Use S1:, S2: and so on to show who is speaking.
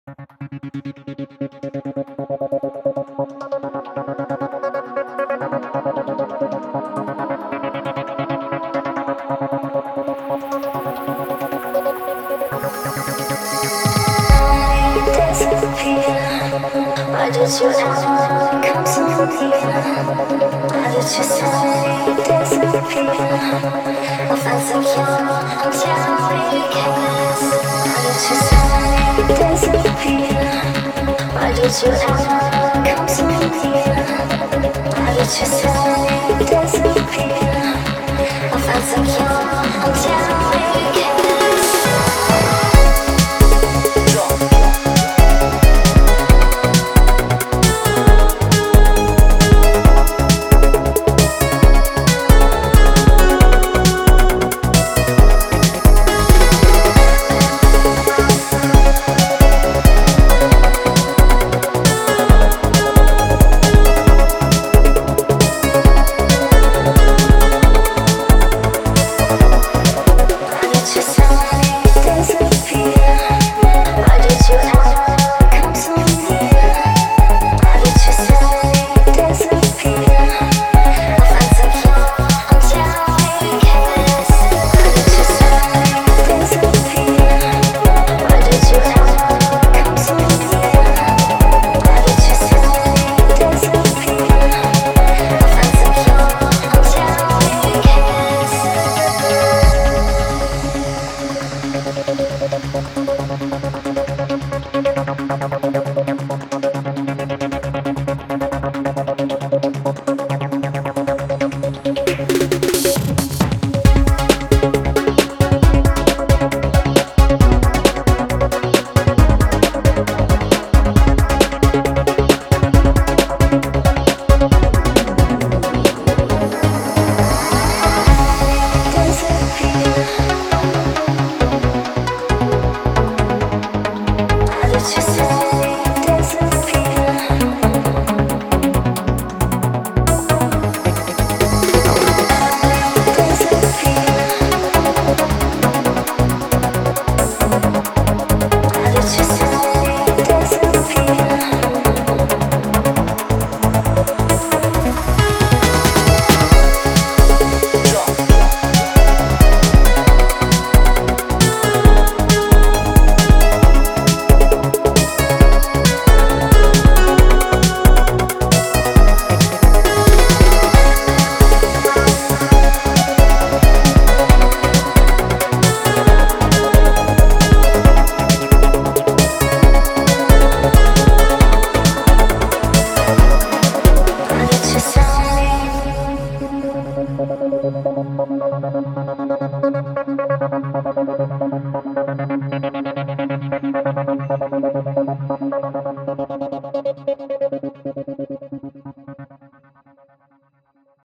S1: Why did you ever come so near? Why did you suddenly disappear? I felt secure until we kissed. Why did you suddenly disappear? Why did you ever come so near? Why did you suddenly disappear? I felt secure until we kissed.